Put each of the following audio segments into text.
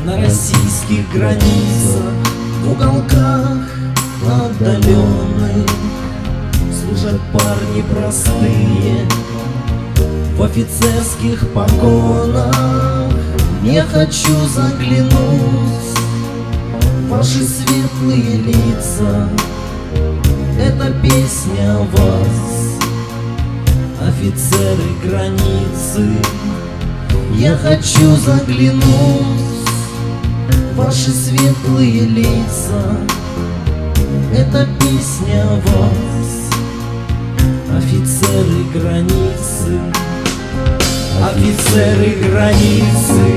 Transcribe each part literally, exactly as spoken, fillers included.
На российских границах, в уголках отдаленных служат парни простые в офицерских погонах. Не хочу заглянуть в ваши светлые лица. Это песня о вас, офицеры границы. Я хочу заглянуть в ваши светлые лица. Это песня о вас, офицеры границы. Офицеры границы,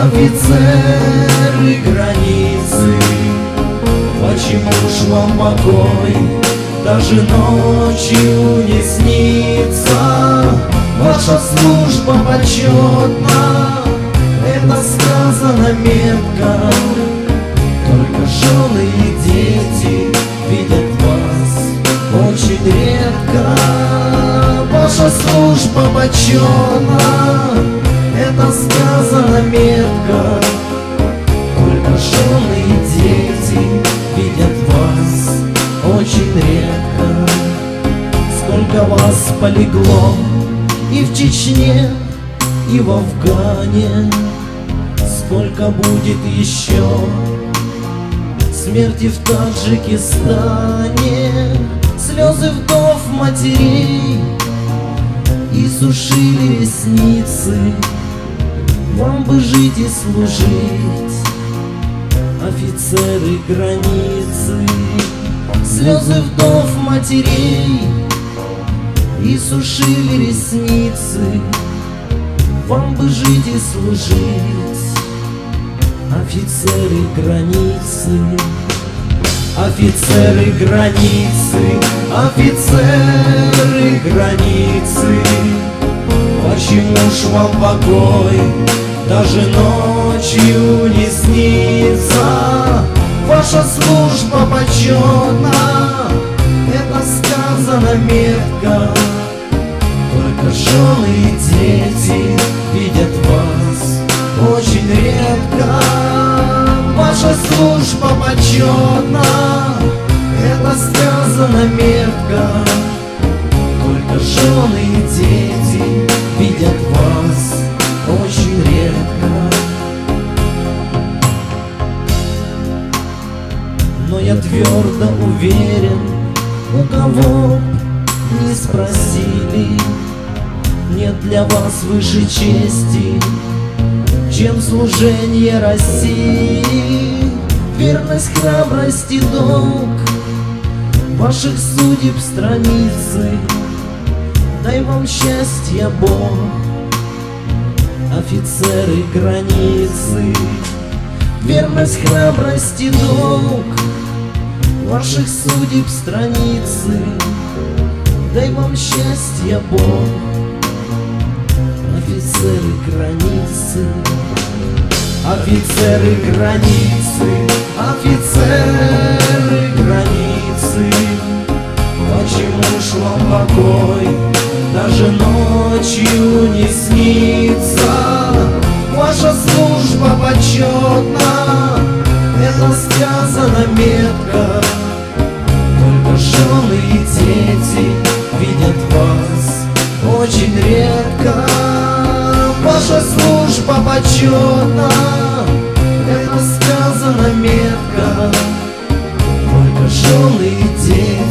офицеры границы, почему ж вам покой даже ночью не снится? Ваша служба почетна, это сказано метко. Только жены и дети видят вас очень редко. Ваша служба почетна, это сказано метко. Только жены и дети видят вас очень редко. Сколько вас полегло и в Чечне, и в Афгане, сколько будет еще смерти в Таджикистане. Слезы вдов матерей и сушили ресницы. Вам бы жить и служить, офицеры границы. Слезы вдов матерей и сушили ресницы. Вам бы жить и служить, офицеры границы. Офицеры границы, офицеры границы, почему ж вам покой даже ночью не снится? Ваша служба почетна, это сказано метко. Только жены и дети видят вас очень редко. Ваша служба почетна, это сказано метко. Только жены и дети видят вас очень редко. Но я твердо уверен, у кого не спросили, нет для вас выше чести, чем служение России. Верность, храбрость и долг ваших судеб страницы. Дай вам счастье, Бог, офицеры границы. Верность, храбрость и долг ваших судеб страницы. Дай вам счастье, Бог, офицеры границы. Офицеры границы, офицеры границы, почему ж вам покой даже ночью не снится? Ваша служба почетна, это сказано метко. Только жены и дети видят вас очень редко. Ваша служба почетна, это сказано метко. Только жены и дети